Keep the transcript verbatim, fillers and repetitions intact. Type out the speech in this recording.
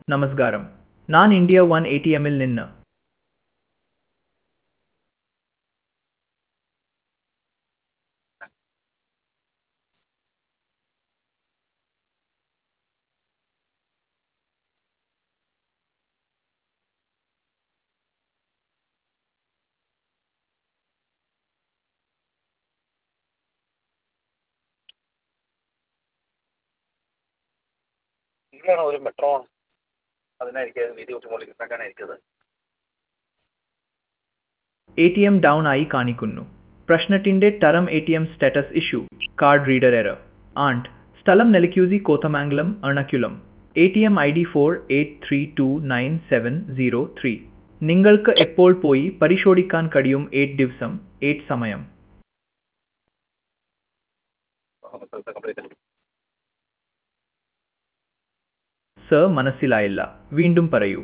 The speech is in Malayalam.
നമസ്കാരം. ഞാൻ ഇന്ത്യ വൺ എ ടി എമ്മിൽ നിന്ന്. ഇതിലാണ് ഒരു മെട്രോ അതിനായിരിക്കും വീതി കുറ്റിമുകളിൽ ഉണ്ടാക്കാനായിരിക്കും. എ ടി എം ഡൗൺ ആയി കാണിക്കുന്നു. പ്രശ്നത്തിന്റെ തരം A T M status issue, card reader error, and സ്ഥലം നെല്ലിക്കുസി Kothamangalam Ernakulam. A T M I D four eight three two nine seven zero three. നിങ്ങൾക്ക് എപ്പോൾ പോയി പരിശോധിക്കാൻ കഴിയും? എയ്റ്റ് ദിവസം, എയ്റ്റ് സമയം. സർ, മനസ്സിലായില്ല. വീണ്ടും പറയൂ.